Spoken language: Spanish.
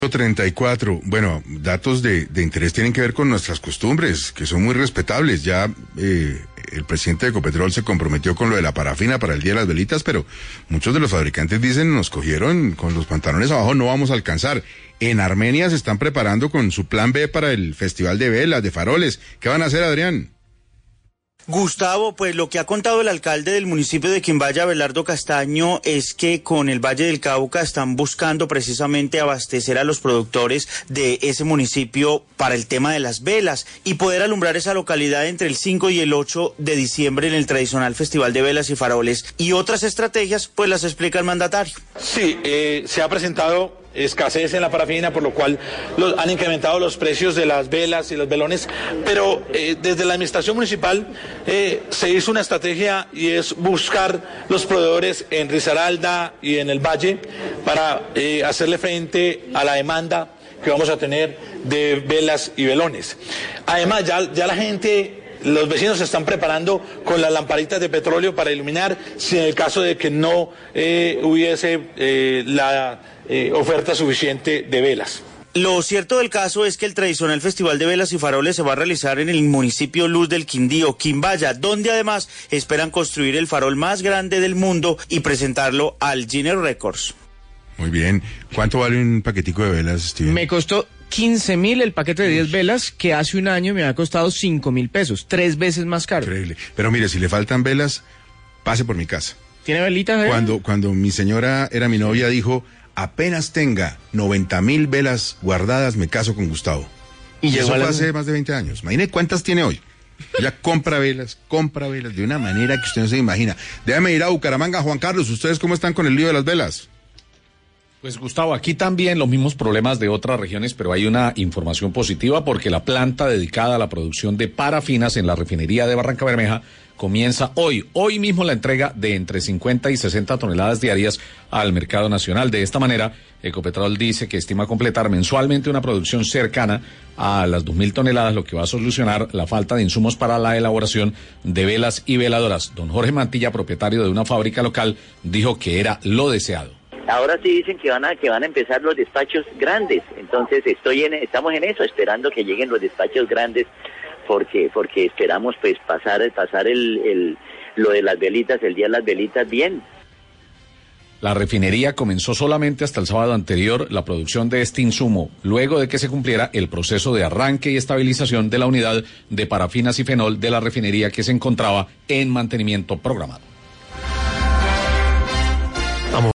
34. Bueno, datos de interés tienen que ver con nuestras costumbres, que son muy respetables. Ya el presidente de Ecopetrol se comprometió con lo de la parafina para el Día de las Velitas, pero muchos de los fabricantes dicen, nos cogieron con los pantalones abajo, no vamos a alcanzar. En Armenia se están preparando con su plan B para el Festival de Velas, de Faroles. ¿Qué van a hacer, Adrián? Gustavo, pues lo que ha contado el alcalde del municipio de Quimbaya, Abelardo Castaño, es que con el Valle del Cauca están buscando precisamente abastecer a los productores de ese municipio para el tema de las velas y poder alumbrar esa localidad entre el 5 y el 8 de diciembre en el tradicional Festival de Velas y Faroles. Y otras estrategias, pues las explica el mandatario. Sí, se ha presentado escasez en la parafina, por lo cual han incrementado los precios de las velas y los velones, pero desde la administración municipal se hizo una estrategia y es buscar los proveedores en Risaralda y en el Valle para hacerle frente a la demanda que vamos a tener de velas y velones. Además, ya la gente... Los vecinos se están preparando con las lamparitas de petróleo para iluminar si en el caso de que no hubiese la oferta suficiente de velas. Lo cierto del caso es que el tradicional Festival de Velas y Faroles se va a realizar en el municipio Luz del Quindío, Quimbaya, donde además esperan construir el farol más grande del mundo y presentarlo al Guinness Records. Muy bien. ¿Cuánto vale un paquetico de velas, Steven? Me costó 15,000 el paquete de 10 velas, que hace un año me había costado 5,000 pesos, 3 veces más caro. Increíble. Pero mire, si le faltan velas, pase por mi casa. ¿Tiene velitas? Cuando mi señora era mi novia, dijo, apenas tenga 90,000 velas guardadas, me caso con Gustavo. Y eso fue hace más de 20 años. Imagine cuántas tiene hoy. Ya compra velas de una manera que usted no se imagina. Déjame ir a Bucaramanga. Juan Carlos, ¿ustedes cómo están con el lío de las velas? Pues Gustavo, aquí también los mismos problemas de otras regiones, pero hay una información positiva porque la planta dedicada a la producción de parafinas en la refinería de Barrancabermeja comienza hoy mismo la entrega de entre 50 y 60 toneladas diarias al mercado nacional. De esta manera, Ecopetrol dice que estima completar mensualmente una producción cercana a las 2,000 toneladas, lo que va a solucionar la falta de insumos para la elaboración de velas y veladoras. Don Jorge Mantilla, propietario de una fábrica local, dijo que era lo deseado. Ahora sí dicen que van a empezar los despachos grandes, entonces estamos en eso, esperando que lleguen los despachos grandes, porque esperamos pues pasar lo de las velitas, el día de las velitas bien. La refinería comenzó solamente hasta el sábado anterior la producción de este insumo, luego de que se cumpliera el proceso de arranque y estabilización de la unidad de parafinas y fenol de la refinería que se encontraba en mantenimiento programado.